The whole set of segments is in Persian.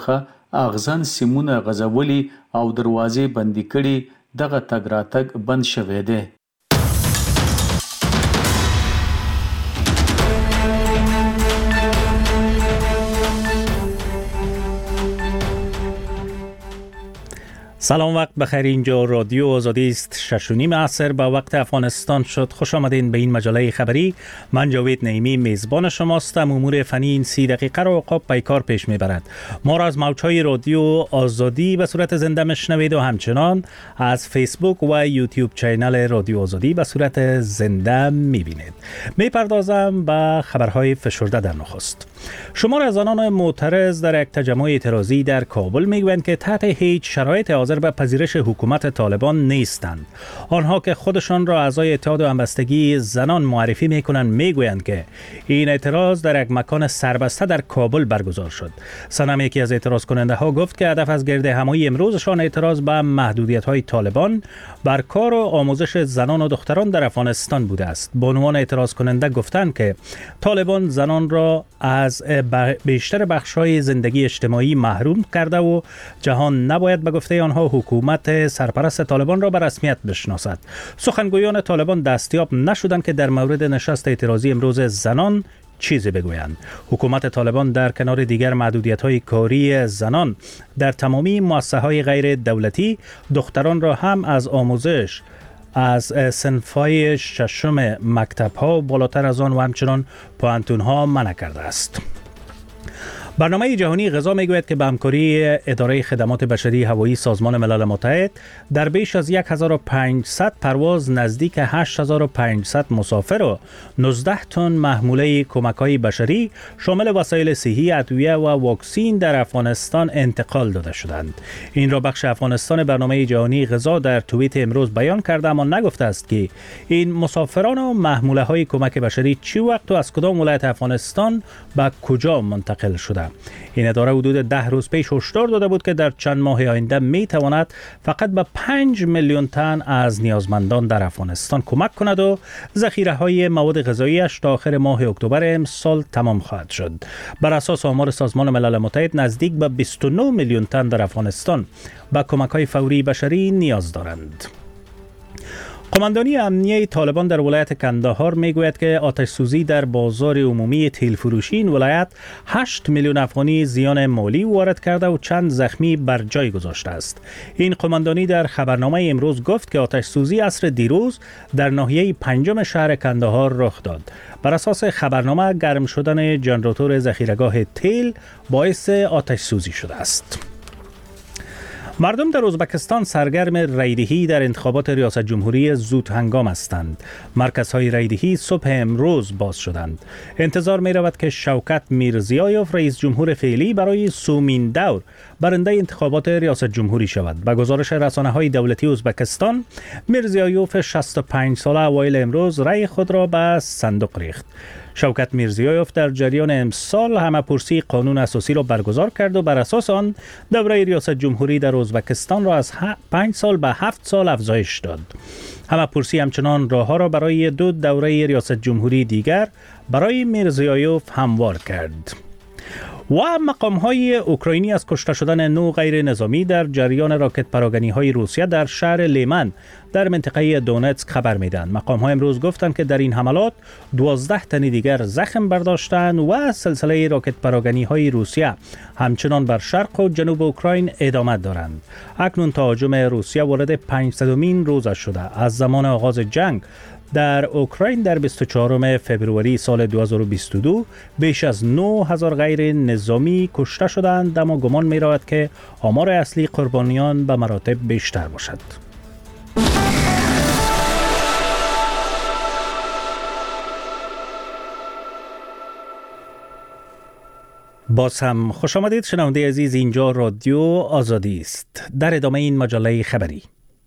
اغزن سیمونه غزولي او دروازې بندي کړي. دغه تګ راتګ بند شوی دی. سلام، وقت بخیر. اینجا رادیو آزادی است. 6:30 عصر به وقت افغانستان شد. خوش آمدین به این مجله خبری. من جاوید نعیمی میزبان شماستم. امور فنی این 30 دقیقه را عقاب پیکار پیش میبرد. ما را از موجهای رادیو آزادی به صورت زنده میشنوید و همچنان از فیسبوک و یوتیوب چینل رادیو آزادی به صورت زنده میبینید. میپردازم به خبرهای فشرده در نخست. شمار از آنان معترض در یک تجمع اعتراضی در کابل میگویند که تحت هیچ شرایط حاضر به پذیرش حکومت طالبان نیستند. آنها که خودشان را اعضای اتحاد همبستگی زنان معرفی میکنند میگویند که این اعتراض در یک مکان سربسته در کابل برگزار شد. سنم یکی از اعتراض کننده ها گفت که هدف از گرد همایی امروزشان اعتراض به محدودیت های طالبان بر کار و آموزش زنان و دختران در افغانستان بوده است. بانوان اعتراض کننده گفتند که طالبان زنان را از بیشتر بخش‌های زندگی اجتماعی محروم کرده و جهان نباید به گفته آنها حکومت سرپرست طالبان را به رسمیت بشناسد. سخنگویان طالبان دستیاب نشدند که در مورد نشست اعتراضی امروز زنان چیزی بگویند. حکومت طالبان در کنار دیگر محدودیت‌های کاری زنان در تمامی مؤسسه‌های غیر دولتی دختران را هم از آموزش از صنف‌های ششم مکتب‌ها بالاتر از آن و همچنان پوهنتون‌ها منع کرده است. برنامه جهانی غذا میگوید که به همکاری اداره خدمات بشری هوایی سازمان ملل متحد در بیش از 1500 پرواز نزدیک 8500 مسافر و 19 تن محموله کمک‌های بشری شامل وسایل صحی، ادویه و واکسین در افغانستان انتقال داده شدند. این را بخش افغانستان برنامه جهانی غذا در توییت امروز بیان کرده، اما نگفته است که این مسافران و محموله‌های کمک بشری چی وقت و از کدام ولایت افغانستان به کجا منتقل شده. این اداره حدود 10 روز پیش هشدار داده بود که در چند ماه آینده می تواند فقط به 5 میلیون تن از نیازمندان در افغانستان کمک کند و ذخیره های مواد غذاییش تا آخر ماه اکتبر امسال تمام خواهد شد. بر اساس آمار سازمان ملل متحد نزدیک به 29 میلیون تن در افغانستان به کمک های فوری بشری نیاز دارند. قماندانی امنیه طالبان در ولایت کندهار میگوید که آتش سوزی در بازار عمومی تیل فروشی این ولایت 8 میلیون افغانی زیان مالی وارد کرده و چند زخمی بر جای گذاشته است. این قماندانی در خبرنامه امروز گفت که آتش سوزی عصر دیروز در ناحیه پنجم شهر کندهار رخ داد. بر اساس خبرنامه گرم شدن ژنراتور ذخیره‌گاه تیل باعث آتش سوزی شده است. مردم در ازبکستان سرگرم رایدهی در انتخابات ریاست جمهوری زود هنگام هستند. مرکزهای رایدهی صبح امروز باز شدند. انتظار می رود که شوکت میرزیایوف رئیس جمهور فعلی برای سومین دور برنده انتخابات ریاست جمهوری شود. به گزارش رسانه‌های دولتی ازبکستان، میرزیایوف 65 ساله اوایل امروز رای خود را به صندوق ریخت. شوکت میرزیایوف در جریان امسال همه‌پرسی قانون اساسی را برگزار کرد و بر اساس آن دوره ریاست جمهوری در ازبکستان را از 5 سال به 7 سال افزایش داد. همه‌پرسی همچنان راه‌ها را برای 2 دوره ریاست جمهوری دیگر برای میرزیایوف هموار کرد. و مقام‌های اوکراینی از کشته شدن 9 غیر نظامی در جریان راکت پراگنی‌های روسیه در شهر لیمن در منطقه دونتسک خبر میدن. مقام‌ها امروز گفتند که در این حملات 12 تن دیگر زخم برداشتند و سلسله راکت پراگنی‌های روسیه همچنان بر شرق و جنوب اوکراین ادامه دارند. اکنون تهاجم روسیه وارد 500مین روزش شده. از زمان آغاز جنگ در اوکراین در 24 فبروری سال 2022 بیش از 9000 غیر نظامی کشته شدند، اما گمان می رود که آمار اصلی قربانیان به مراتب بیشتر باشد. باز هم خوش آمدید شنونده عزیز، اینجا رادیو آزادی است. در ادامه این مجله خبری،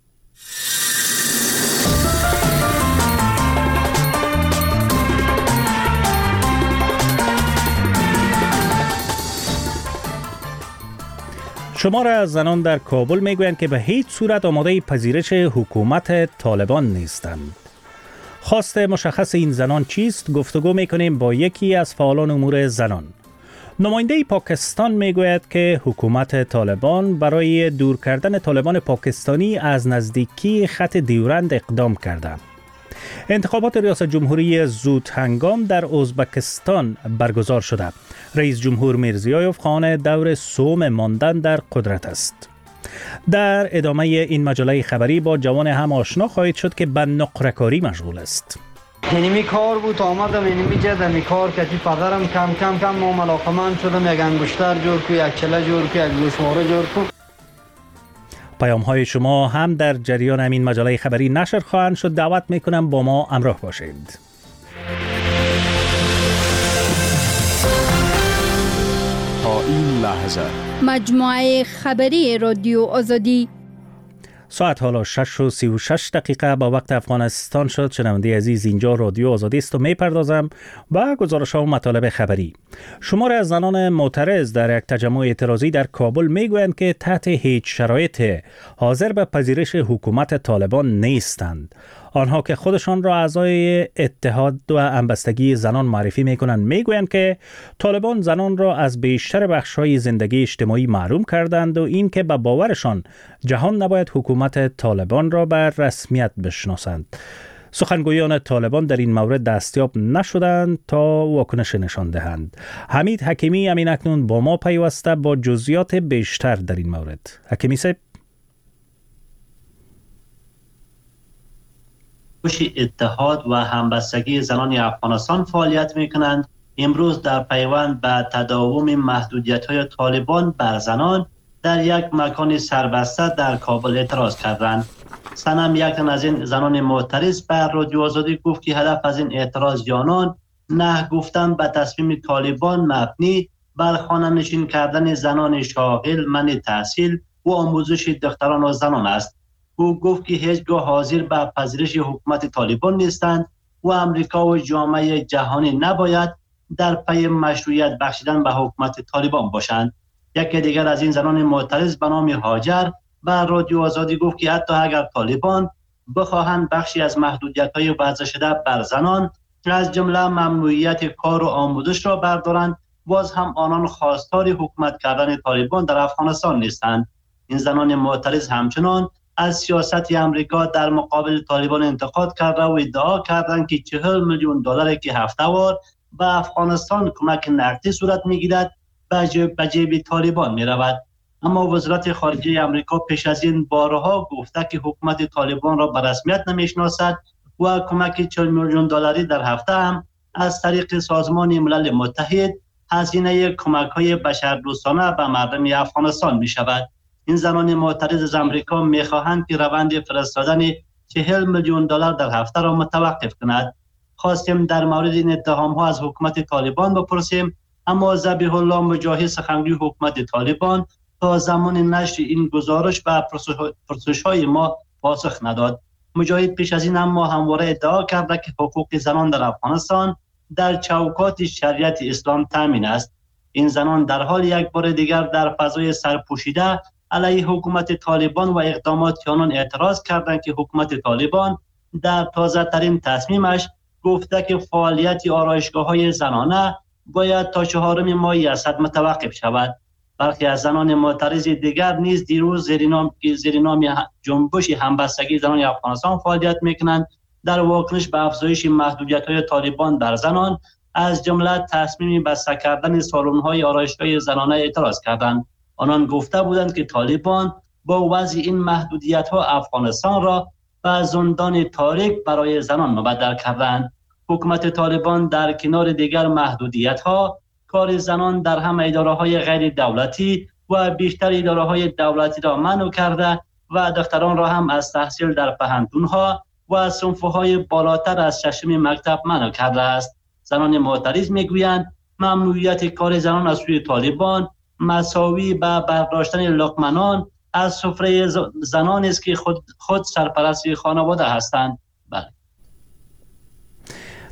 شمار از زنان در کابل میگویند که به هیچ صورت آماده پذیرش حکومت طالبان نیستند. خواست مشخص این زنان چیست؟ گفتگو میکنیم با یکی از فعالان امور زنان. نماینده پاکستان میگوید که حکومت طالبان برای دور کردن طالبان پاکستانی از نزدیکی خط دیورند اقدام کرده. انتخابات ریاست جمهوری زود هنگام در ازبکستان برگزار شده. رئیس جمهور میرزیایوف خواهان دور سوم ماندن در قدرت است. در ادامه این مجله خبری با جوان هم آشنا خواهید شد که به نقره‌کاری مشغول است. اینمی کار بود، آمدم اینمی جدمی کار کتی پدرم کم کم علاقمند شدم، یک انگشتر جور کو، یک چله جور کو، یک گوشواره جور کو. پیام های شما هم در جریان همین مجله خبری نشر خواهند شد. دعوت میکنم با ما همراه باشید. تا این لحظه مجموعه خبری رادیو آزادی. ساعت حالا 6:36 با وقت افغانستان شد. شنونده عزیز، اینجا رادیو آزادی است و میپردازم به گزارش‌ها و مطالب خبری. شماری از زنان معترض در یک تجمع اعتراضی در کابل میگویند که تحت هیچ شرایطی حاضر به پذیرش حکومت طالبان نیستند. آنها که خودشان را اعضای اتحاد و همبستگی زنان معرفی میکنند میگویند که طالبان زنان را از بیشتر بخش‌های زندگی اجتماعی محروم کردند و این که به باورشان جهان نباید حکومت طالبان را به رسمیت بشناسند. سخنگویان طالبان در این مورد دستیاب نشدند تا واکنش نشان دهند. حمید حکیمی همین اکنون با ما پیوسته با جزئیات بیشتر در این مورد. حکیمی صاحب، اتحاد و همبستگی زنان افغانستان فعالیت می‌کنند. امروز در پیوند به تداوم محدودیت‌های طالبان بر زنان در یک مکان سربسته در کابل اعتراض کردند. سنم یک تن از این زنان معترض بر رادیو آزادی گفت که هدف از این اعتراض یانان نه گفتن به تصمیم طالبان مبنی بر خانه‌نشین کردن زنان شاغل، منع تحصیل و آموزش دختران و زنان است. او گفت که هیچگاه حاضر به پذیرش حکومت طالبان نیستند و امریکا و جامعه جهانی نباید در پی مشروعیت بخشیدن به حکومت طالبان باشند. یکی دیگر از این زنان معترض به نام هاجر بر رادیو آزادی گفت که حتی اگر طالبان بخواهند بخشی از محدودیت‌های وضع شده بر زنان از جمله ممنوعیت کار و آموزش را بردارند، باز هم آنان خواستار حکومت کردن طالبان در افغانستان نیستند. این زنان معترض همچنان از سیاست امریکا در مقابل طالبان انتقاد کرده و ادعا کردند که 40 میلیون دلاری که هفته‌وار به افغانستان کمک نقدی صورت میگیرد به جیب طالبان میرود. اما وزارت خارجه امریکا پیش از این بارها گفته که حکومت طالبان را به رسمیت نمیشناسد و کمک 40 میلیون دلاری در هفته هم از طریق سازمان ملل متحد هزینه کمک‌های بشردوستانه به مردم افغانستان میشود. این زنان معترض از امریکا میخواهند که روند فرستادن 40 میلیون دلار در هفته را متوقف کند. خواستیم در مورد این اتهام‌ها از حکومت طالبان بپرسیم، اما ذبیح الله مجاهد سخنگوی حکومت طالبان تا زمان نشر این گزارش به پرسش‌های ما پاسخ نداد. مجاهد پیش از این اما همواره ادعا کرده که حقوق زنان در افغانستان در چوکات شریعت اسلام تامین است. این زنان در حال یک بار دیگر در فضای سرپوشیده علیه حکومت طالبان و اقدامات آنان اعتراض کردند که حکومت طالبان در تازه ترین تصمیمش گفته که فعالیت آرایشگاه‌های زنانه باید تا 4 ماه اسد متوقف شود. برخی از زنان معترض دیگر نیز دیروز زیر نام جنبش همبستگی زنان افغانستان فعالیت میکنند. در واکنش به افزایش محدودیت‌های طالبان بر زنان از جمله تصمیم بسته کردن سالن‌های آرایشگاه زنانه اعتراض کردند. آنان گفته بودند که طالبان با وضع این محدودیت‌ها افغانستان را به زندان تاریک برای زنان مبدل کردند. حکومت طالبان در کنار دیگر محدودیت‌ها کار زنان در همه اداره‌های غیر دولتی و بیشتر اداره‌های دولتی را منع کرده و دختران را هم از تحصیل در پهن‌تون‌ها و صنف‌های بالاتر از ششم مکتب منع کرده است. زنان معترض می‌گویند ممنوعیت کار زنان از سوی طالبان مساوی به برداشتن لقمه از سفره زنان است که خود سرپرست خانواده هستند. بله.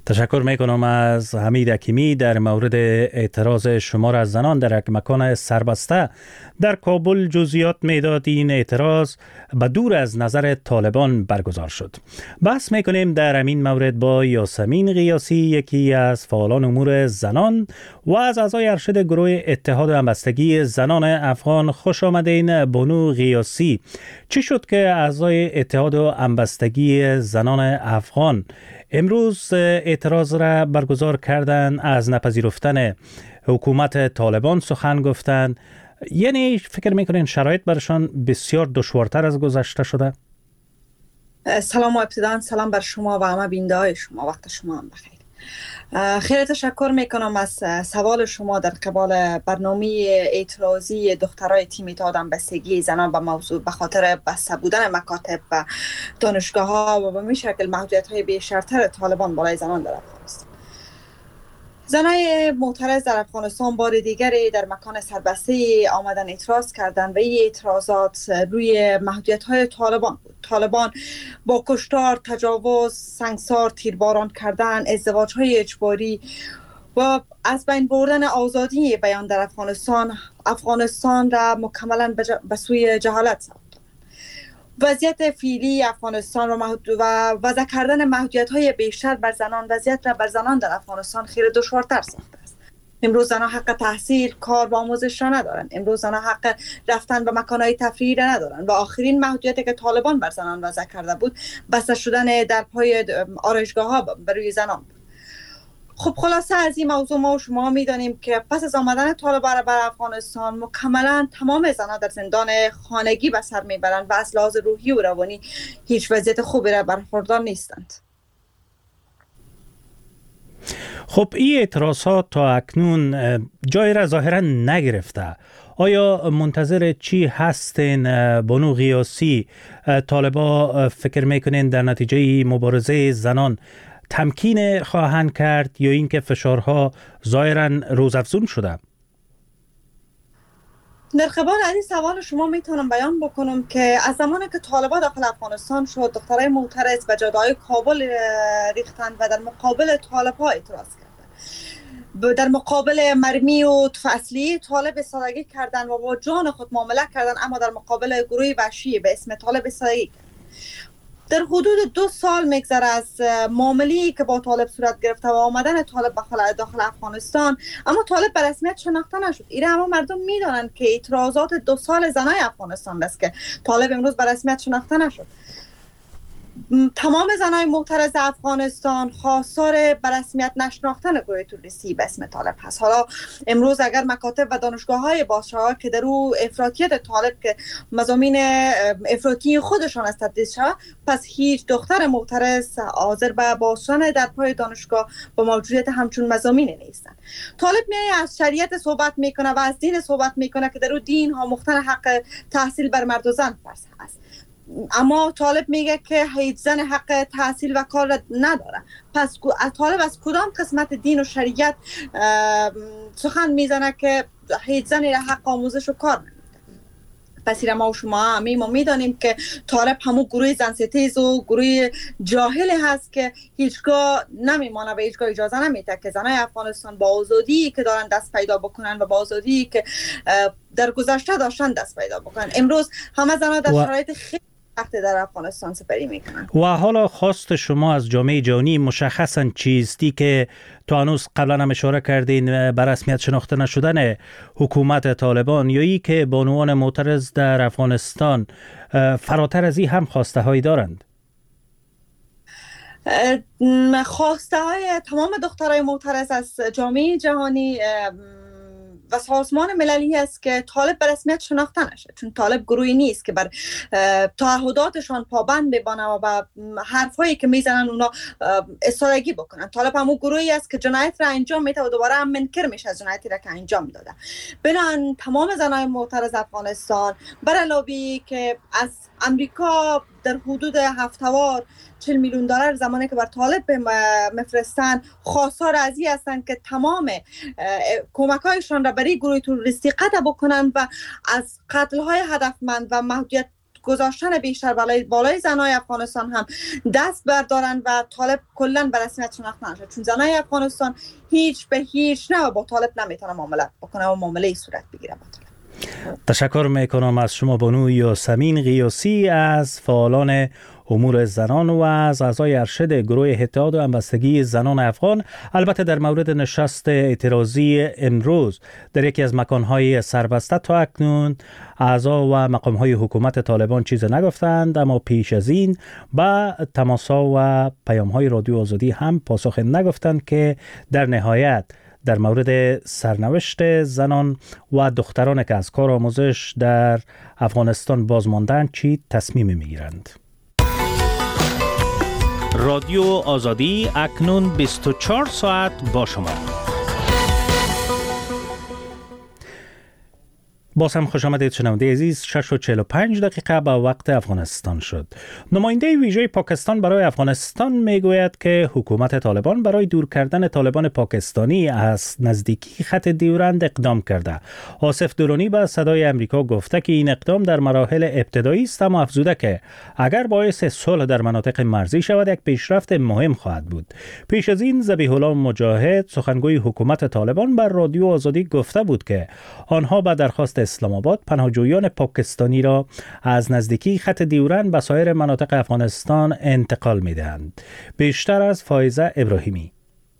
تشکر میکنم از حمید حکیمی در مورد اعتراض شمار از زنان در یک مکان سربسته در کابل. جزئیات میداد این اعتراض به دور از نظر طالبان برگزار شد. بحث میکنیم در همین مورد با یاسمین قیاسی، یکی از فعالان امور زنان و از اعضای ارشد گروه اتحاد و همبستگی زنان افغان. خوش آمدین بانو قیاسی. چی شد که اعضای اتحاد و همبستگی زنان افغان امروز اعتراض را برگزار کردن، از نپذیرفتن حکومت طالبان سخن گفتن؟ یعنی فکر میکنین شرایط برشان بسیار دشوارتر از گذشته شده؟ سلام و ابتداً سلام بر شما و همه بیننده شما، وقت شما هم بخیر. خیلی تشکر میکنم از سوال شما در قبال برنامه اعتراضی دخترای تیم اتحاد همبستگی زنان به موضوع به خاطر بسته بودن مکاتب و دانشگاه ها و به این شکل محدودیت های بی‌شرطه طالبان بالای زنان در افغانستان. زنای معترض در افغانستان بار دیگری در مکان سربسته آمدن اعتراض کردند و این اعتراضات روی محدودیت‌های طالبان بود. طالبان با کشتار، تجاوز، سنگسار، تیرباران کردن، ازدواج‌های اجباری و از بین بردن آزادی بیان در افغانستان را مکملاً به سوی جهالت ساخت. وضعیت فعلی افغانستان و وضع کردن محدودیت‌های بیشتر بر زنان، وضعیت را بر زنان در افغانستان خیلی دشوارتر ساخته است. امروز زنان حق تحصیل، کار و آموزش را ندارند. امروز زنان حق رفتن به مکان‌های تفریحی را ندارند و آخرین محدودیتی که طالبان بر زنان وضع کرده بود بسته شدن در پای آرایشگاه‌ها برای زنان بود. خب خلاصه از این موضوع ما و شما میدانیم که پس از آمدن طالبان بر افغانستان مکملا تمام زنان در زندان خانگی به سر میبرند و از لحاظ روحی و روانی هیچ وضعیت خوبی را برخوردار نیستند. خب این اعتراضات تا اکنون جای را ظاهرا نگرفته. آیا منتظر چی هستین بانو قیاسی؟ طالبا فکر میکنین در نتیجه مبارزه زنان تمکین خواهند کرد یا اینکه فشارها ظاهراً روزافزون شده؟ در قبال از این سوال شما میتونم بیان بکنم که از زمانی که طالبان داخل افغانستان شد، دخترای معترض به جاده‌های کابل ریختند و در مقابل طالب‌ها اعتراض کردند. در مقابل مرمی و اصلی طالب سادگی کردند و با جان خود معامله کردند، اما در مقابل گروهی وحشی به اسم طالب سادگی کردند. در حدود 2 سال میگذره از معامله‌ای که با طالب صورت گرفته و آمدن طالب داخل افغانستان، اما طالب به رسمیت شناخته نشد. ایره همه مردم میدانند که اعتراضات 2 سال زنای افغانستان است که طالب امروز به رسمیت شناخته نشد. تمام زنای معترض افغانستان خواستار به رسمیت نشناختن گروه تروریستی به اسم طالب هست. حالا امروز اگر مکاتب و دانشگاه‌های باشا که در او افراطیت طالب که مضامین افراطی خودشان است تدریس شود، پس هیچ دختر معترض حاضر به باشن در پای دانشگاه با موجودیت همچون مضامین نیستند. طالب میاد از شریعت صحبت میکنه و از دین صحبت میکنه که در او دین ها مختن حق تحصیل بر مرد و زن فرض هست، اما طالب میگه که هیچ زن حق تحصیل و کار نداره. پس طالب از کدام قسمت دین و شریعت سخن میزنه که هیچ زنی را حق آموزش و کار نمیده؟ پس ما و شما ما میدانیم که طالب همون گروه زنستیز و گروه جاهلی هست که هیچگاه نمیمانه و هیچگاه اجازه نمیده که زنای افغانستان با آزادی که دارن دست پیدا بکنن و با آزادی که در گذشته داشتن دست پیدا بکنن. امروز همه زنها در شرایط خیلی سخت در افغانستان سپری میکنن. و حالا خواست شما از جامعه جهانی مشخصاً چیستی که تو هنوز قبلا هم اشاره کردین به رسمیت شناخته نشدن حکومت طالبان، یا ای که بانوان معترض در افغانستان فراتر از این هم خواسته هایی دارند؟ خواسته های تمام دخترای معترض از جامعه جهانی و سازمان مللی است که طالب به رسمیت شناخته نشه، چون طالب گروهی نیست که بر تعهداتشان پابند بمانه و به حرفایی که میزنن اونا استادگی بکنن. طالب همون گروهی است که جنایت را انجام میده و دوباره هم منکر میشه از جنایتی را که انجام داده. بنابراین تمام زنای معترض افغانستان بر علاوه که از امریکا در حدود هفته‌وار 40 میلیون دلار زمانی که بر طالب میفرستن، خواستار از این هستند که تمام کمک‌هایشان را برای گروه تروریستی قطع بکنن و از قتل‌های هدفمند و محدودیت گذاشتن بیشتر بالای زنای افغانستان هم دست بردارن و طالب کلا به رسمیت شناخته نشه، چون زنای افغانستان هیچ به هیچ نه با طالب نمیتونه معامله بکنه و معامله صورت بگیره با طالب. تشکر میکنم از شما بانو یاسمین قیاسی از فعالان امور زنان و از اعضای ارشد گروه اتحاد و همبستگی زنان افغان. البته در مورد نشست اعتراضی امروز در یکی از مکانهای سربسته تا اکنون اعضا و مقامهای حکومت طالبان چیز نگفتند، اما پیش از این با تماس‌ها و پیام‌های رادیو آزادی هم پاسخ نگفتند که در نهایت در مورد سرنوشت زنان و دختران که از کار آموزش در افغانستان بازماندند چی تصمیم میگیرند. رادیو آزادی اکنون 24 ساعت با شما. باز هم خوش آمدید شنونده عزیز. 6:45 با وقت افغانستان شد. نماینده ویژه پاکستان برای افغانستان میگوید که حکومت طالبان برای دور کردن طالبان پاکستانی از نزدیکی خط دیورند اقدام کرده. آصف درانی به صدای امریکا گفته که این اقدام در مراحل ابتدایی است، اما افزوده که اگر باعث صلح در مناطق مرزی شود یک پیشرفت مهم خواهد بود. پیش از این ذبیح الله مجاهد سخنگوی حکومت طالبان بر رادیو آزادی گفته بود که آنها به درخواست اسلام آباد پناهجویان پاکستانی را از نزدیکی خط دیورند به سایر مناطق افغانستان انتقال می‌دهند. بیشتر از فائزه ابراهیمی.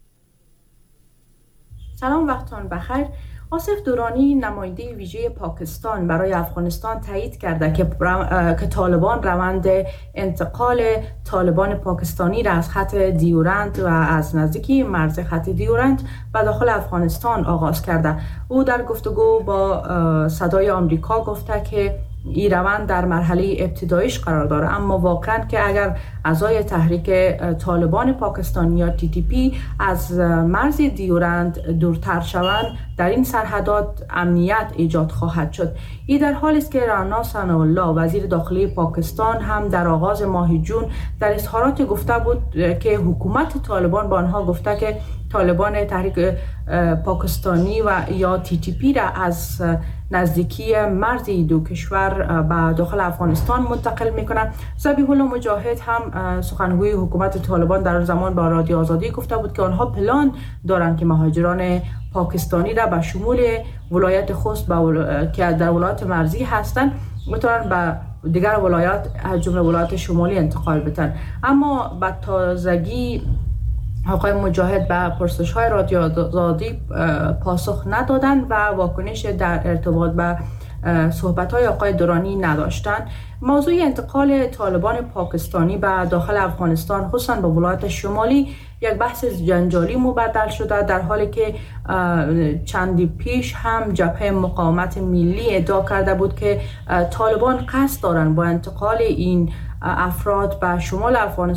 سلام، وقتتان بخیر. آصف درانی نماینده ویژه پاکستان برای افغانستان تایید کرده که طالبان روند انتقال طالبان پاکستانی را از خط دیورند و از نزدیکی مرز خط دیورند به داخل افغانستان آغاز کرده. او در گفتگو با صدای آمریکا گفته که این روند در مرحله ابتداییش قرار داره، اما واقعا که اگر اعضای تحریک طالبان پاکستان یا TTP از مرز دیورند دورتر شوند، در این سرحدات امنیت ایجاد خواهد شد. این در حالی است که رانا ثناءالله وزیر داخلی پاکستان هم در آغاز ماه جون در اظهارات گفته بود که حکومت طالبان با آنها گفته که طالبان تحریک پاکستانی و یا TTP را از نزدیکی مرز دو کشور به داخل افغانستان منتقل میکنند. ذبیح الله مجاهد هم سخنگوی حکومت طالبان در زمان با رادیو آزادی گفته بود که آنها پلان دارند که مهاجران پاکستانی را به شمول ولایت خوست که در ولایت مرزی هستند بتوانند به دیگر ولایات از جمله ولایت شمالی انتقال بدن. اما به تازگی آقای مجاهد به پرسش‌های رادیو آزادی پاسخ ندادند و واکنش در ارتباط به صحبت‌های آقای درانی نداشتند. موضوع انتقال طالبان پاکستانی به داخل افغانستان خصوصا به ولایت شمالی یک بحث جنجالی مبدل شده، در حالی که چندی پیش هم جبهه مقاومت ملی ادعا کرده بود که طالبان قصد دارند با انتقال این افراد به شمال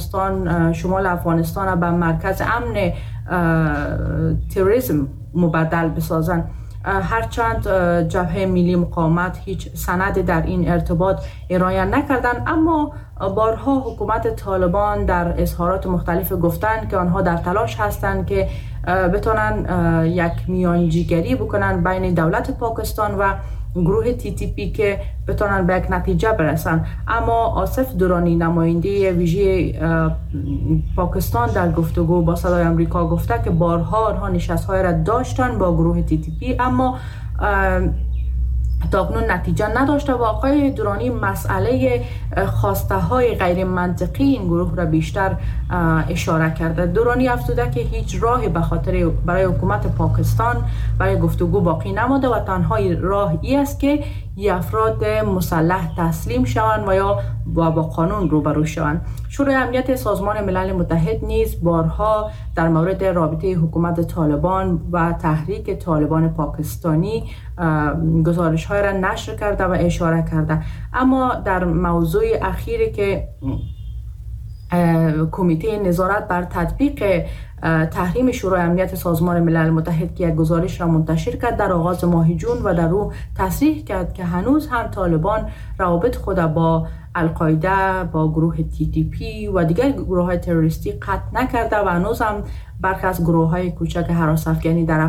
افغانستان به مرکز امن تروریسم مبدل بسازند. هرچند جبهه ملی مقاومت هیچ سندی در این ارتباط ارائه نکردند، اما بارها حکومت طالبان در اظهارات مختلف گفتند که آنها در تلاش هستند که بتونن یک میانجیگری بکنن بین دولت پاکستان و گروه TTP که بتونن به یک نتیجه برسن. اما آصف درانی نماینده ویژه پاکستان در گفتگو با صدای آمریکا گفته که بارها آنها نشست‌های را داشتن با گروه TTP اما تاکنون نتیجه نداشته و آقای درانی مسئله خواسته های غیر منطقی این گروه را بیشتر اشاره کرده. درانی افزوده که هیچ راهی به خاطر برای حکومت پاکستان برای گفتگو باقی نمانده و تنها راه ای است که این افراد مسلح تسلیم شوند و یا با قانون روبرو شوند. شورای امنیت سازمان ملل متحد نیز بارها در مورد رابطه حکومت طالبان و تحریک طالبان پاکستانی گزارش‌های را نشر کرده و اشاره کرده. اما در موضوع اخیری که کمیته نظارت بر تطبیق تحریم شورای امنیت سازمان ملل متحد که یک گزارش را منتشر کرد در آغاز ماه جون و در او تصریح کرد که هنوز هم طالبان روابط خود با القاعده، با گروه TTP و دیگر گروه های تروریستی قطع نکرده و هنوز هم برخی از گروه های کوچک هراس افغانی در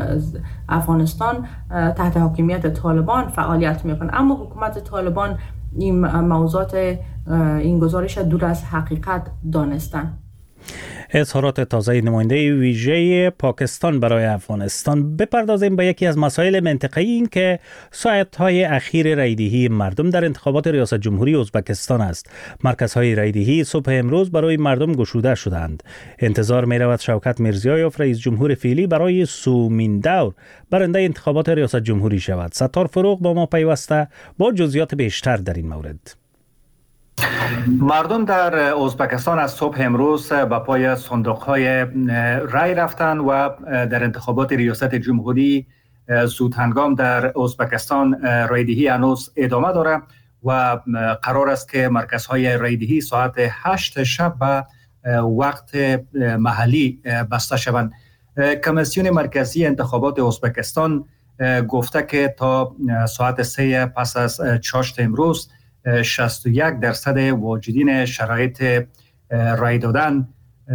افغانستان تحت حاکمیت طالبان فعالیت میکنند. اما حکومت طالبان این موضوعات این گزارش دور از حقیقت دانستند. اظهارات تازه نماینده ویژه پاکستان برای افغانستان. بپردازیم به یکی از مسائل منطقه‌ای این که ساعت‌های اخیر رایدهی مردم در انتخابات ریاست جمهوری ازبکستان است. مرکزهای رایدهی صبح امروز برای مردم گشوده شدند. انتظار می‌رود شوکت میرزیایوف رئیس جمهور فعلی برای سومین دور برنده انتخابات ریاست جمهوری شود. ستار فروغ با ما پیوسته با جزئیات بیشتر در این مورد. مردم در ازبکستان از صبح امروز به پای صندوق‌های رای رفتند و در انتخابات ریاست جمهوری زود هنگام در ازبکستان رایدهی هنوز ادامه دارد و قرار است که مرکزهای رایدهی ساعت 8 شب به وقت محلی بسته شوند. کمیسیون مرکزی انتخابات ازبکستان گفته که تا ساعت 3 پس از چاشت امروز 61% واجدین شرایط رای دادن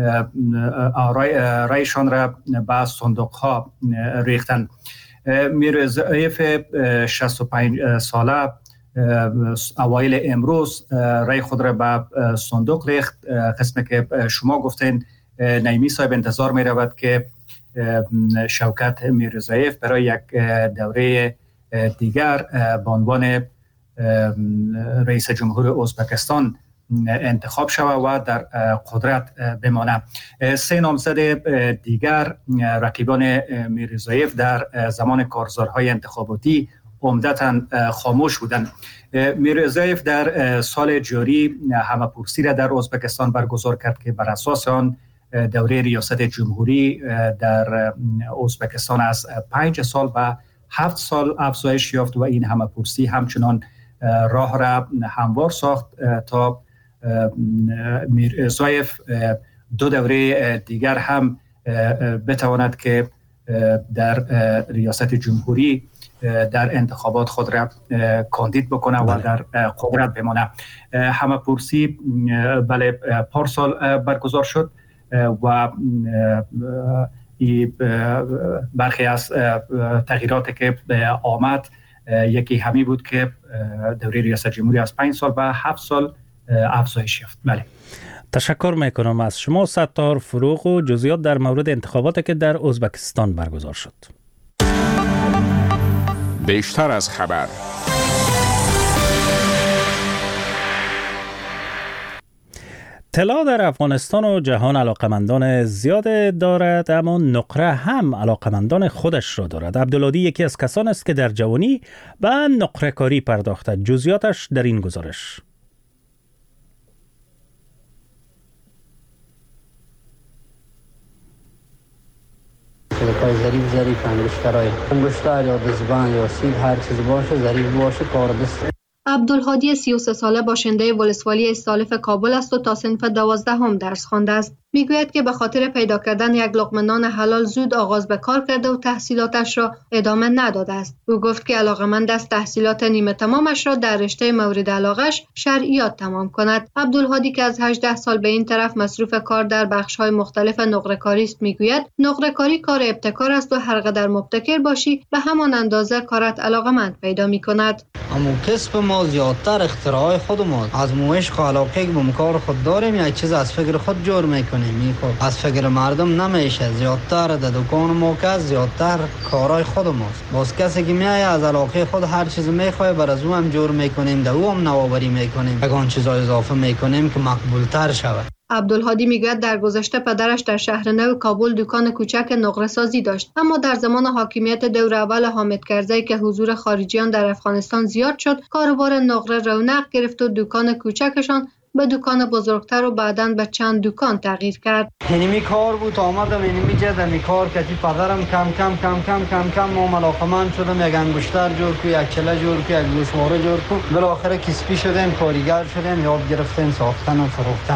رایشان را به صندوق ها ریختند. میرزایف 65 ساله اوایل امروز رای خود را به صندوق ریخت. قسمی که شما گفتین نعیمی صاحب انتظار می رود که شوکت میرزایف برای یک دوره دیگر به عنوان رئیس جمهور ازبکستان انتخاب شود و در قدرت بماند. 3 نامزد دیگر رقیبان میرزایف در زمان کارزارهای انتخاباتی عمدتاً خاموش بودند. میرزایف در سال جاری همه‌پرسی را در ازبکستان برگزار کرد که بر اساس آن دوره ریاست جمهوری در ازبکستان از 5 سال به 7 سال افزایش یافت و این همه‌پرسی همچنان راه را هموار ساخت تا میرزایف 2 دوره دیگر هم بتواند که در ریاست جمهوری در انتخابات خود را کاندید بکنه و در قدرت بمانه. همه‌پرسی بله پارسال برگزار شد و برخی از تغییراتی که آمد یکی همی بود که دوره ریاست جمهوری از 5 سال به 7 سال افزایش یافت. بله. تشکر میکنم از شما ستار فروغ و جزئیات در مورد انتخاباتی که در ازبکستان برگزار شد. بیشتر از خبر. طلا در افغانستان و جهان علاقمندان زیاد دارد، اما نقره هم علاقمندان خودش را دارد. عبدالهادی یکی از کسان است که در جوانی به نقره کاری پرداخته. جزئیاتش در این گزارش. ظریف انگشتر یا دزبان یا سیب هر چیز باشه ظریف باشه کار دست. عبدالهادی 33 ساله باشنده ولسوالی استالف کابل است و تا صنف 12 درس خوانده است. میگوید که به خاطر پیدا کردن یک لقمه نان حلال زود آغاز به کار کرده و تحصیلاتش را ادامه نداده است. او گفت که علاقه‌مند است تحصیلات نیمه تمامش را در رشته مورد علاقش شرعیات تمام کند. عبدالهادی که از 18 سال به این طرف مصروف کار در بخش‌های مختلف نقره‌کاری است میگوید نقره‌کاری کار ابتکار است و هر قدر مبتکر باشی به همان اندازه کارت علاقه‌مند پیدا می‌کند. اما کسب ما زیادتر اختراع خود ما از موش علاقه به کار خود داریم، یک چیز از فکر خود جور میکنیم. از فکر مردم نمیشه. زیادتر در دکان ما که زیادتر کارهای خود ماست. باز کسی که میایه از علاقه خود هر چیز میخواه بر از او هم جور میکنیم، در او هم نوآوری میکنیم، یگان چیزای اضافه میکنیم که مقبولتر شود. عبدالهادی میگوید در گذشته پدرش در شهر نو کابل دکان کوچک نقره سازی داشت، اما در زمان حاکمیت دور اول حامد کرزی که حضور خارجیان در افغانستان زیاد شد، کاروبار نقره رونق گرفت و دکان کوچکشان به دکان بزرگتر و بعداً به چند دکان تغییر کرد. اینمی کار بود آمدم اینمی جدمی کار کردی پدرم کم ما علاقمند شدم. یک انگشتر جور کو، یک چله جور کو، یک گوشواره جور کو. بالاخره کسبی شدیم، کارگر شدیم، یاد گرفتیم ساختن و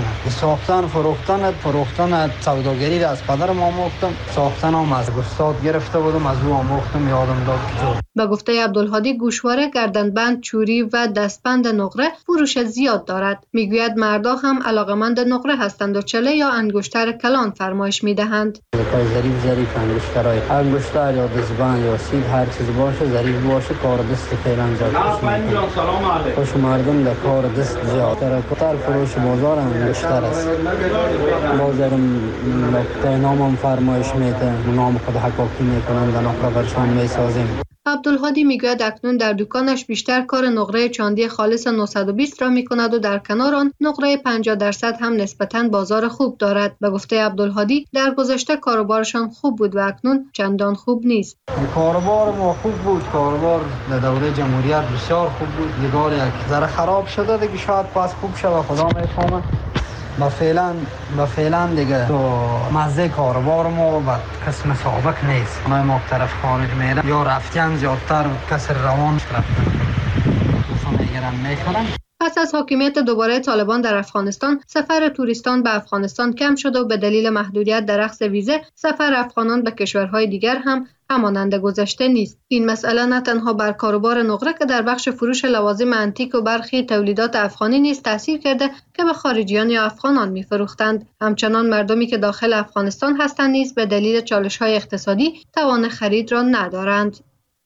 فروختن سوداگری را از پدرم آموختم. ساختن هم از استاد گرفته بودم، از او آموختم، یادم داد که به گفته عبدالهادی گوشواره، گردنبند، چوری و دستبند نقره فروش زیاد دارد. میگوید مردا هم علاقمند نقره هستند و چله یا انگشتر کلان فرمایش میدهند. ظریف انگشتر یا دستبند یا سیب هر چیز باشه ظریف باشه کار دست فعلا زیاد خوش مردم در کار دست زیادتر کتر فروش بازار انگشتر است. بازارم نقطه نامم فرمایش میده نام خود حقاقی میکنند و نقره برشان میسازیم. عبدالهادی میگوید اکنون در دکانش بیشتر کار نقره چاندی خالص 920 را میکند و در کنار آن نقره 50% هم نسبتاً بازار خوب دارد. به گفته عبدالهادی در گذشته کاروبارشان خوب بود و اکنون چندان خوب نیست. کاروبار ما خوب بود، کاروبار در دوره جمهوریت بسیار خوب بود. دیگر یک ذره خراب شده دیگه، شاید پس خوب شود، خدا میفهمه. با فعلا دیگه تو مزه کاروبار ما و قسم سابق نیست. اونای ما طرف خارج میرن یا رفتن زیادتر کسر روان رفتن میخورن. پس از حاکمیت دوباره طالبان در افغانستان، سفر توریستان به افغانستان کم شد و به دلیل محدودیت در اخذ ویزه، سفر افغانان به کشورهای دیگر هم همانند گذشته نیست. این مسئله نه تنها بر کاروبار نقره که در بخش فروش لوازم انتیک و برخی تولیدات افغانی نیز تاثیر کرده که به خارجیان یا افغانان می‌فروختند، همچنان مردمی که داخل افغانستان هستند نیز به دلیل چالش‌های اقتصادی توان خرید را ندارند.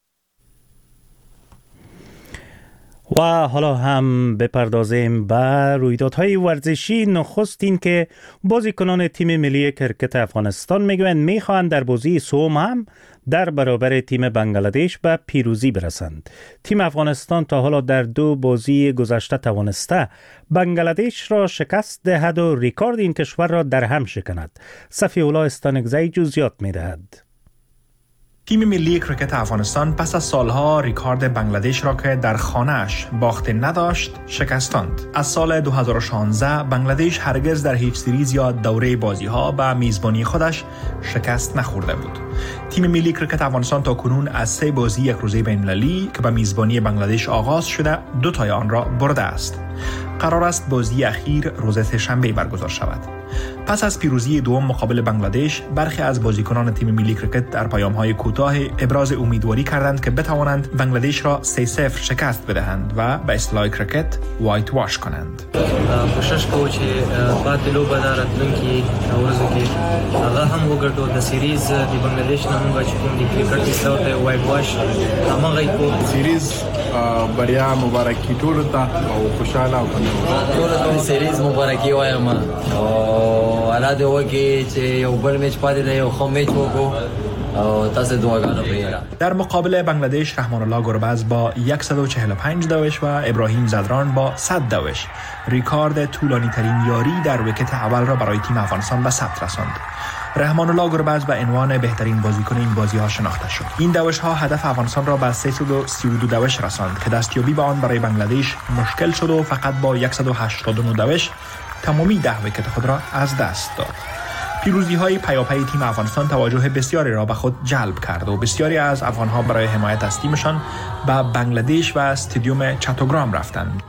و حالا هم بپردازیم به رویدادهای ورزشی. نخست این که بازیکنان تیم ملی کرکت افغانستان میگویند میخواهند در بازی سوم هم در برابر تیم بنگلادش به پیروزی برسند. تیم افغانستان تا حالا در 2 بازی گذشته توانسته بنگلادش را شکست دهد و ریکارد این کشور را در هم شکند. صفی الله استانگزی جزئیات میدهد. تیم ملی کرکت افغانستان پس از سالها ریکارد بنگلادش را که در خانه‌اش باخته نداشت شکستاند. از سال 2016 بنگلادش هرگز در هیچ سریز یا دوره بازی‌ها به میزبانی خودش شکست نخورده بود. تیم ملی کرکت افغانستان تا کنون از 3 بازی یک روزه بین‌المللی که به میزبانی بنگلادش آغاز شده 2 تای آن را برده است. قرار است بازی اخیر روز سه‌شنبه برگزار شود. پس از پیروزی دوم مقابل بنگلادش، برخی از بازیکنان تیم ملی کرکت در پیام‌های کوتاه ابراز امیدواری کردند که بتوانند بنگلادش را 3-0 شکست بدهند و به اصطلاح کرکت وایت واش کنند. کوشش کوو چې بعد د لوبه دا راتلونکي ورځو کې هغه هم وګټو د سیریز د بنگلادش نه موږ چې کوم د کرکټ ایستو ته وایت واش همغه کو سیریز بریا مبارکي ټول ته او خوشاله او ټول سیریز مبارکي وایم او الا د وګي چې یو بل میچ پاتې دی یو خو میچ وکړو. در مقابل بنگلادش رحمان الله گربز با 145 دوش و ابراهیم زدران با 100 دوش ریکارد طولانی ترین یاری در ویکت اول را برای تیم افغانستان به ثبت رساند. رحمان الله گربز به عنوان بهترین بازیکن این بازی‌ها شناخته شد. این دوش‌ها هدف افغانستان را به 332 دوش رساند که دستیابی به آن برای بنگلادش مشکل شد و فقط با 189 دوش تمامی 10 ویکت خود را از دست داد. پیروزی‌های پیاپی تیم افغانستان توجه بسیاری را به خود جلب کرد و بسیاری از افغان‌ها برای حمایت از تیمشان به بنگلادش و استادیوم چاتوگرام رفتند.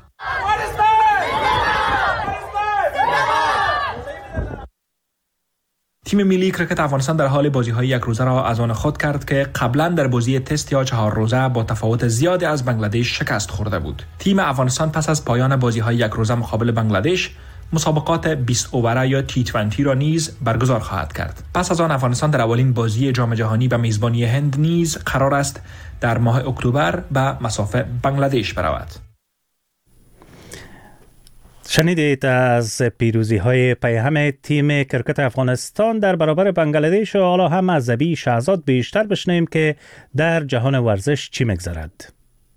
تیم ملی کرکت افغانستان در حال بازی‌های یک روزه را از آن خود کرد که قبلا در بازی تست یا 4 روزه با تفاوت زیادی از بنگلادش شکست خورده بود. تیم افغانستان پس از پایان بازی‌های یک روزه مقابل بنگلادش مسابقات 20 اووره یا T20 را نیز برگزار خواهد کرد. پس از آن افغانستان در اولین بازی جام جهانی به میزبانی هند نیز قرار است در ماه اکتبر به مصاف بنگلادش برود. شنیدید از پیروزی‌های پیهم تیم کرکت افغانستان در برابر بنگلادش و حالا هم از ذبی شهزاد بیشتر بشنویم که در جهان ورزش چی می‌گذرد.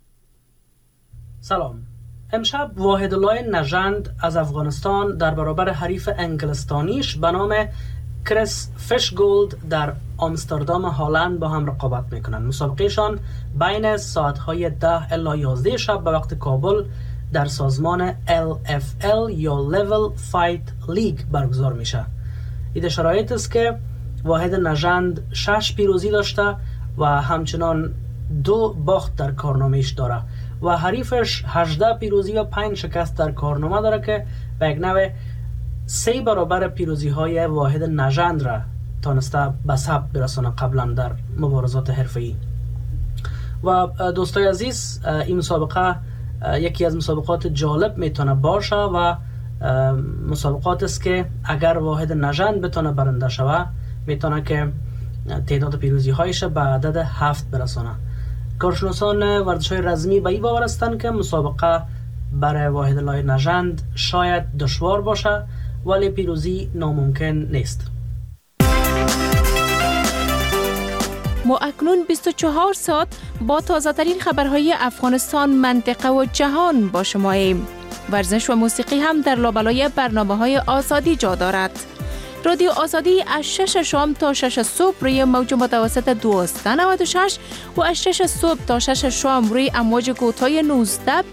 سلام. امشب واحدالله نژند از افغانستان در برابر حریف انگلستانیش به نام کریس فیشگولد در آمستردام هلند با هم رقابت میکنند. مسابقهشان بین ساعتهای 10 الی 11 شب به وقت کابل در سازمان LFL یا Level Fight League برگزار میشه. این شرایط است که واحد نژند 6 پیروزی داشته و همچنان 2 باخت در کارنامه‌اش داره و حریفش 18 پیروزی و 5 شکست در کارنامه داره که به یک نوع 3 برابر پیروزی های واحد نژند را تانسته به ثبت برسانه قبلا در مبارزات حرفه‌ای. و دوستای عزیز، این مسابقه یکی از مسابقات جالب میتونه باشه و مسابقات است که اگر واحد نژند بتونه برنده شوه میتونه که تعداد پیروزی هایش به عدد 7 برسانه. کارشناسان ورزش های رزمی به این باور هستند که مسابقه برای واحد لای نژند شاید دشوار باشه ولی پیروزی ناممکن نیست. ما اکنون 24 ساعت با تازه ترین خبرهای افغانستان، منطقه و جهان با شماییم. ورزش و موسیقی هم در لابلای برنامه‌های آزادی جا دارد. رادیو آزادی از 6 شام تا 6 صبح روی موج متوسط 1296 و از 6 صبح تا 6 شام روی امواج کوتاه 19